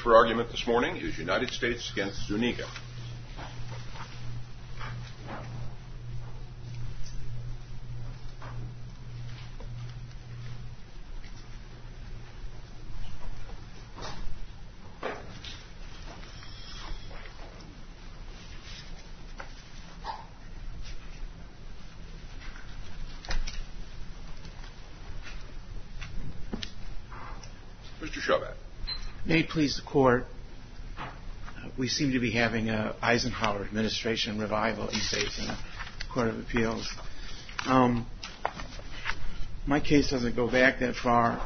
for argument this morning is United States against Zuniga. Mr. Chauvet. May it please the Court, we seem to be having an Eisenhower administration revival these days in the Court of Appeals. My case doesn't go back that far.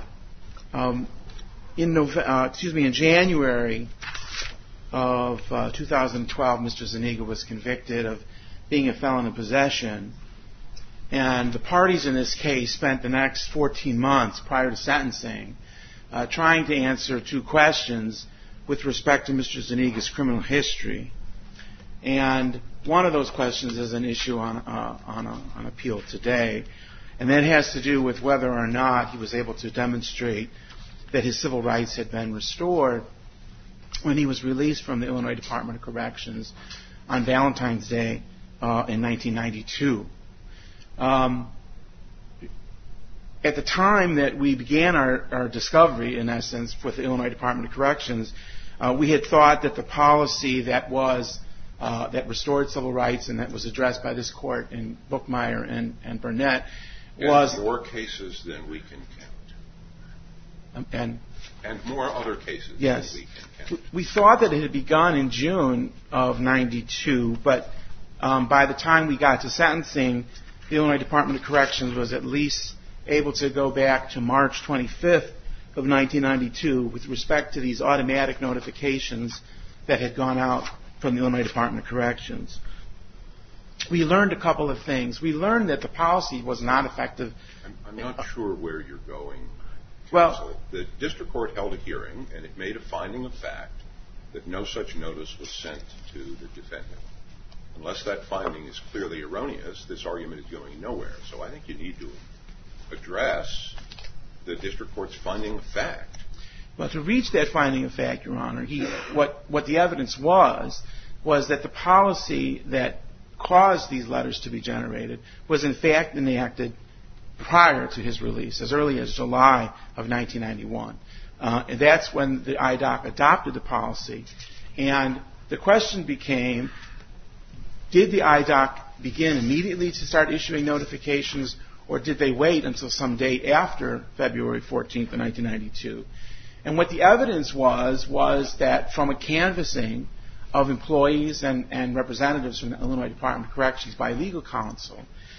In January of 2012, Mr. Zuniga was convicted of being a felon in possession, and the parties in this case spent the next 14 months prior to sentencing trying to answer two questions with respect to Mr. Zuniga's criminal history. And one of those questions is an issue on appeal today, and that has to do with whether or not he was able to demonstrate that his civil rights had been restored when he was released from the Illinois Department of Corrections on Valentine's Day in 1992. At the time that we began our discovery, in essence, with the Illinois Department of Corrections, we had thought that the policy that restored civil rights and that was addressed by this Court in Bookmeyer and Burnett was... And more cases than we can count. And more other cases than we can count. We thought that it had begun in June of 92, but by the time we got to sentencing, the Illinois Department of Corrections was at least able to go back to March 25th of 1992 with respect to these automatic notifications that had gone out from the Illinois Department of Corrections. We learned a couple of things. We learned that the policy was not effective. I'm not sure where you're going. Well, the district court held a hearing, and it made a finding of fact that no such notice was sent to the defendant. Unless that finding is clearly erroneous, this argument is going nowhere. So I think you need to address the district court's finding of fact. Well, to reach that finding of fact, Your Honor, what the evidence was that the policy that caused these letters to be generated was in fact enacted prior to his release, as early as July of 1991. And that's when the IDOC adopted the policy. And the question became, did the IDOC begin immediately to start issuing notifications, or did they wait until some date after February 14th of 1992? And what the evidence was that from a canvassing of employees and representatives from the Illinois Department of Corrections by legal counsel,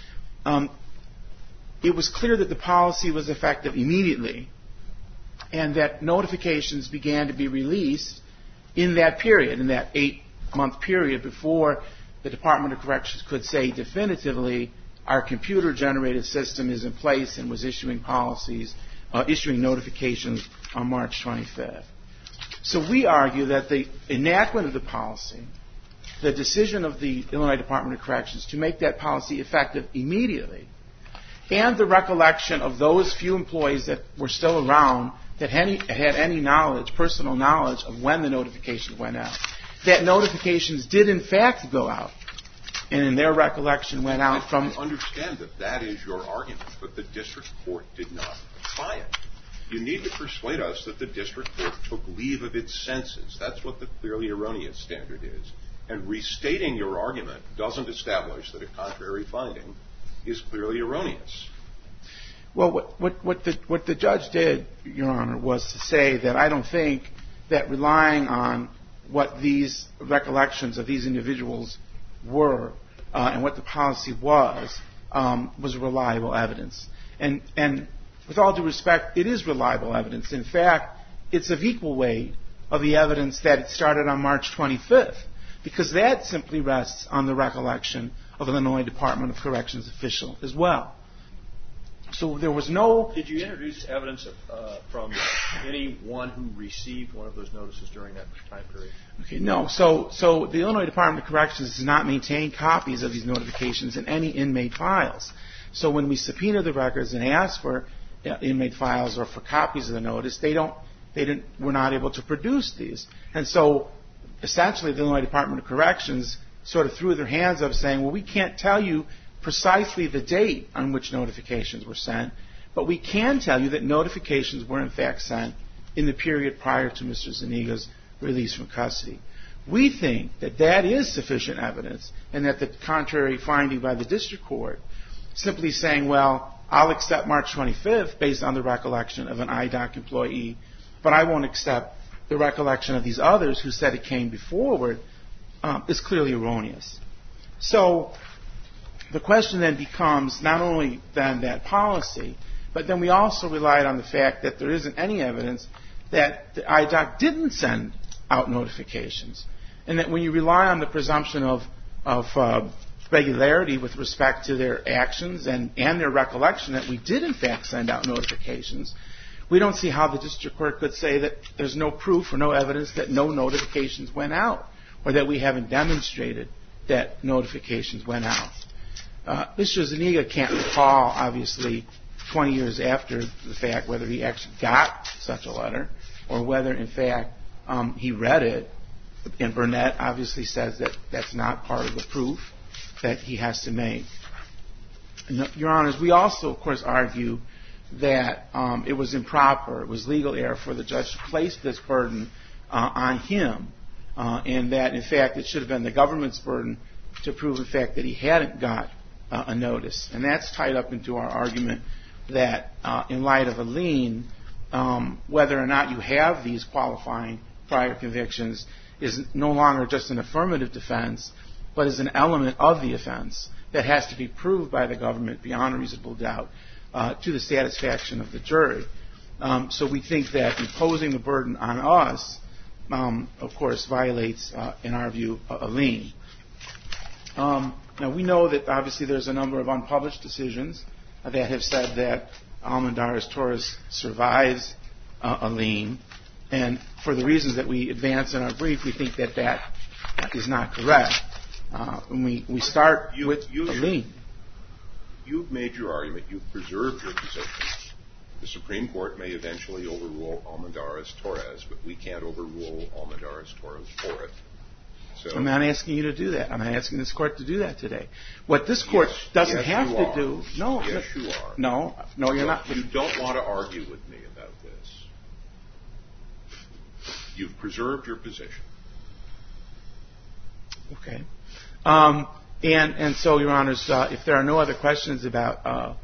it was clear that the policy was effective immediately and that notifications began to be released in that period, in that 8-month period before the Department of Corrections could say definitively our computer-generated system is in place and was issuing notifications on March 25th. So we argue that the enactment of the policy, the decision of the Illinois Department of Corrections to make that policy effective immediately, and the recollection of those few employees that were still around that had any knowledge, personal knowledge of when the notification went out, that notifications did in fact go out. And in their recollection went out from... I understand that is your argument, but the district court did not apply it. You need to persuade us that the district court took leave of its senses. That's what the clearly erroneous standard is. And restating your argument doesn't establish that a contrary finding is clearly erroneous. Well, what the judge did, Your Honor, was to say that I don't think that relying on what these recollections of these individuals were and what the policy was reliable evidence. And with all due respect, it is reliable evidence. In fact, it's of equal weight of the evidence that it started on March 25th, because that simply rests on the recollection of an Illinois Department of Corrections official as well. So there was no... Did you introduce evidence from anyone who received one of those notices during that time period? Okay, no. So the Illinois Department of Corrections does not maintain copies of these notifications in any inmate files. So when we subpoena the records and ask for inmate files or for copies of the notice, they don't were not able to produce these. And so essentially the Illinois Department of Corrections sort of threw their hands up saying, well, we can't tell you precisely the date on which notifications were sent, but we can tell you that notifications were in fact sent in the period prior to Mr. Zuniga's release from custody. We think that that is sufficient evidence, and that the contrary finding by the district court, simply saying, well, I'll accept March 25th based on the recollection of an IDOC employee, but I won't accept the recollection of these others who said it came forward, is clearly erroneous. So the question then becomes not only then that policy, but then we also relied on the fact that there isn't any evidence that the IDOC didn't send out notifications. And that when you rely on the presumption of regularity with respect to their actions and their recollection that we did in fact send out notifications, we don't see how the district court could say that there's no proof or no evidence that no notifications went out, or that we haven't demonstrated that notifications went out. Mr. Zuniga can't recall, obviously, 20 years after the fact, whether he actually got such a letter or whether, in fact, he read it. And Burnett obviously says that that's not part of the proof that he has to make. Your Honors, we also, of course, argue that it was improper, it was legal error for the judge to place this burden on him, and that, in fact, it should have been the government's burden to prove, in fact, that he hadn't got a notice. And that's tied up into our argument that, in light of a lien, whether or not you have these qualifying prior convictions is no longer just an affirmative defense, but is an element of the offense that has to be proved by the government beyond a reasonable doubt to the satisfaction of the jury. So we think that imposing the burden on us, of course, violates, in our view, a lien. Now, we know that, obviously, there's a number of unpublished decisions that have said that Almendarez-Torres survives a lien. And for the reasons that we advance in our brief, we think that that is not correct. We start with a lien. You've made your argument. You've preserved your position. The Supreme Court may eventually overrule Almendarez-Torres, but we can't overrule Almendarez-Torres for it. So I'm not asking you to do that. I'm not asking this Court to do that today. What this Court doesn't have to do... No, yes, you are. No, you're not. You don't want to argue with me about this. You've preserved your position. Okay. And so, Your Honors, if there are no other questions about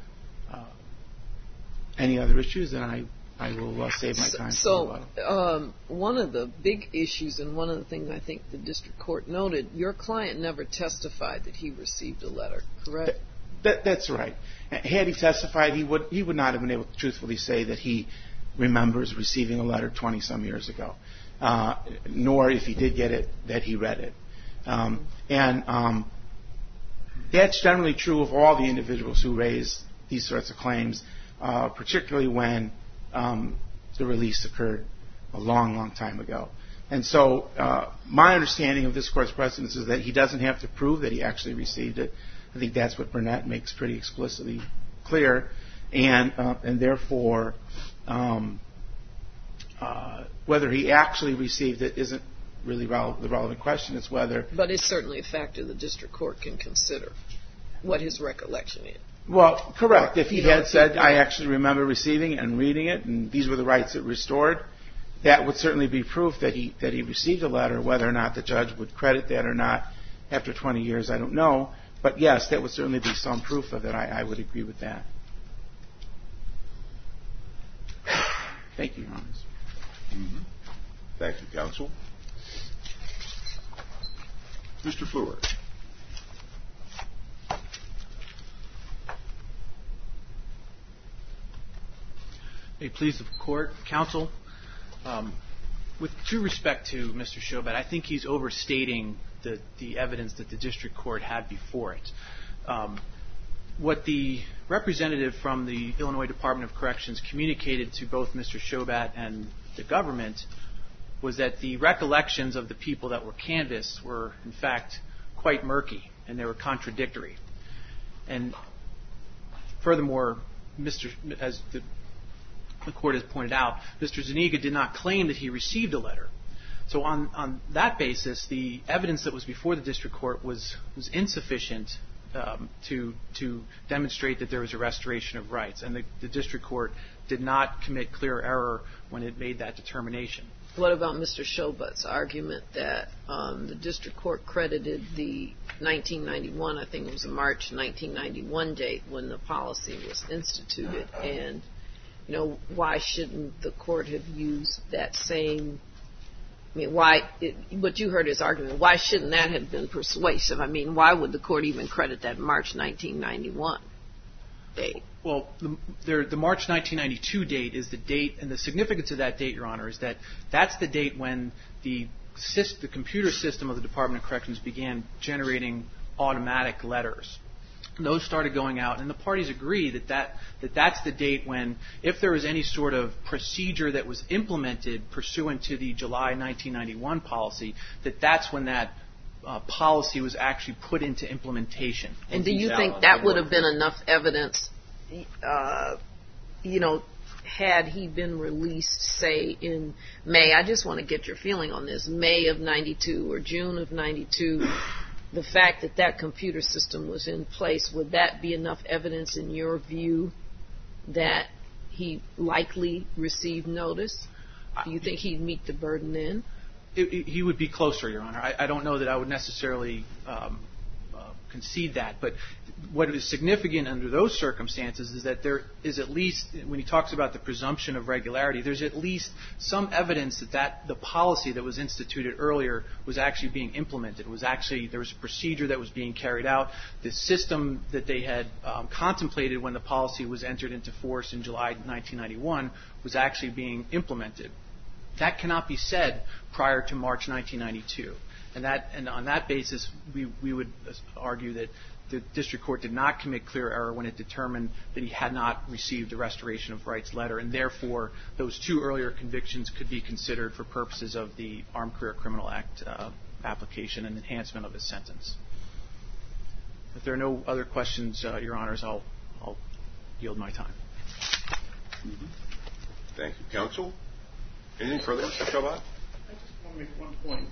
any other issues, then I will save my time. So, one of the big issues, and one of the things I think the district court noted, your client never testified that he received a letter, correct? That's right. Had he testified, he would not have been able to truthfully say that he remembers receiving a letter 20-some years ago, nor, if he did get it, that he read it. And that's generally true of all the individuals who raise these sorts of claims, particularly when the release occurred a long, long time ago. And so my understanding of this Court's precedence is that he doesn't have to prove that he actually received it. I think that's what Burnett makes pretty explicitly clear. And therefore, whether he actually received it isn't really the relevant question. It's whether... But it's certainly a factor the district court can consider, what his recollection is. Well, correct. If he had said, I actually remember receiving it and reading it, and these were the rights it restored, that would certainly be proof that he received a letter. Whether or not the judge would credit that or not after 20 years, I don't know. But yes, that would certainly be some proof of it. I would agree with that. Thank you, Your Honors. Mm-hmm. Thank you, Counsel. Mr. Fluor. May it please the Court, Counsel. With due respect to Mr. Shobat, I think he's overstating the evidence that the district court had before it. What the representative from the Illinois Department of Corrections communicated to both Mr. Shobat and the government was that the recollections of the people that were canvassed were, in fact, quite murky, and they were contradictory. And furthermore, as the the Court has pointed out, Mr. Zuniga did not claim that he received a letter. So on that basis, the evidence that was before the District Court was insufficient to demonstrate that there was a restoration of rights. And the District Court did not commit clear error when it made that determination. What about Mr. Showbutt's argument that the District Court credited the 1991, I think it was a March 1991 date when the policy was instituted, and why shouldn't the Court have used that same? I mean, what you heard his argument, why shouldn't that have been persuasive? I mean, why would the Court even credit that March 1991 date? Well, the March 1992 date is the date, and the significance of that date, Your Honor, is that that's the date when the computer system of the Department of Corrections began generating automatic letters. And those started going out, and the parties agree that that's the date when, if there was any sort of procedure that was implemented pursuant to the July 1991 policy, that's when that policy was actually put into implementation. And do you think that would have been enough evidence, had he been released, say, in May? I just want to get your feeling on this. May of 92 or June of 92, the fact that computer system was in place, would that be enough evidence in your view that he likely received notice? Do you think he'd meet the burden then? He would be closer, Your Honor. I don't know that I would necessarily concede that, but what is significant under those circumstances is that there is at least, when he talks about the presumption of regularity, there's at least some evidence that the policy that was instituted earlier was actually being implemented. There was a procedure that was being carried out. The system that they had contemplated when the policy was entered into force in July 1991 was actually being implemented. That cannot be said prior to March 1992. And on that basis, we would argue that the District Court did not commit clear error when it determined that he had not received a restoration of rights letter, and therefore those two earlier convictions could be considered for purposes of the Armed Career Criminal Act application and enhancement of his sentence. If there are no other questions, Your Honors, I'll yield my time. Mm-hmm. Thank you, Counsel. Anything further, Mr. Showbutt? I just want to make one point.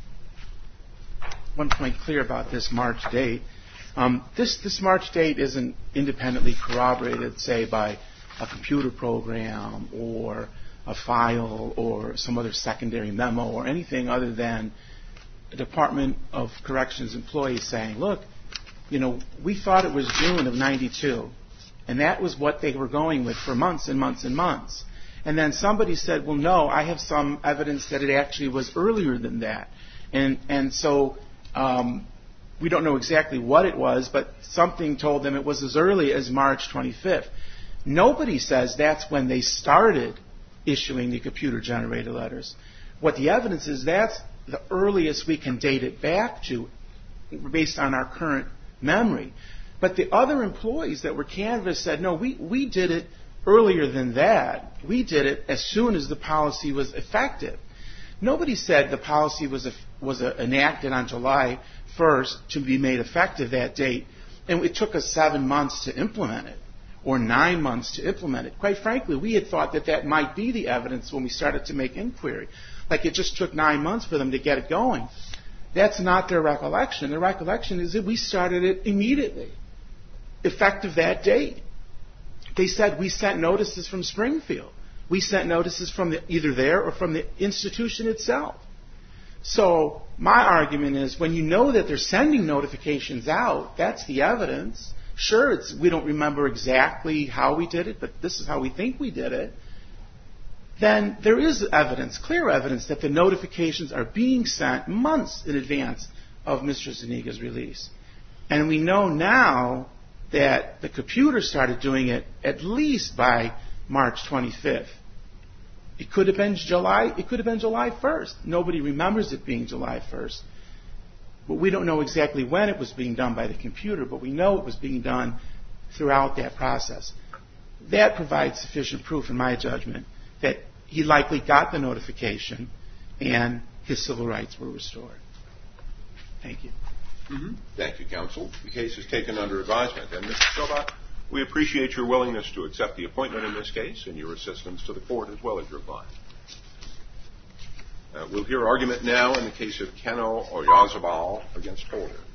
One point clear about this March date. This March date isn't independently corroborated, say, by a computer program or a file or some other secondary memo or anything other than the Department of Corrections employees saying, look, we thought it was June of 92, and that was what they were going with for months and months and months. And then somebody said, well, no, I have some evidence that it actually was earlier than that. And so we don't know exactly what it was, but something told them it was as early as March 25th. Nobody says that's when they started issuing the computer-generated letters. What the evidence is, that's the earliest we can date it back to based on our current memory. But the other employees that were canvassed said, no, we did it earlier than that. We did it as soon as the policy was effective. Nobody said the policy was enacted on July 1st to be made effective that date, and it took us 7 months to implement it, or 9 months to implement it. Quite frankly, we had thought that might be the evidence when we started to make inquiry. Like it just took 9 months for them to get it going. That's not their recollection. Their recollection is that we started it immediately, effective that date. They said we sent notices from Springfield. We sent notices from either there or from the institution itself. So my argument is when you know that they're sending notifications out, that's the evidence. Sure, we don't remember exactly how we did it, but this is how we think we did it. Then there is evidence, clear evidence, that the notifications are being sent months in advance of Mr. Zuniga's release. And we know now that the computer started doing it at least by March 25th. It could have been July 1st. Nobody remembers it being July 1st. But we don't know exactly when it was being done by the computer, but we know it was being done throughout that process. That provides sufficient proof, in my judgment, that he likely got the notification and his civil rights were restored. Thank you. Mm-hmm. Thank you, Counsel. The case is taken under advisement. And Mr. Showbutt? We appreciate your willingness to accept the appointment in this case and your assistance to the court as well as your client. We'll hear argument now in the case of Keno Oyarzabal against Holder.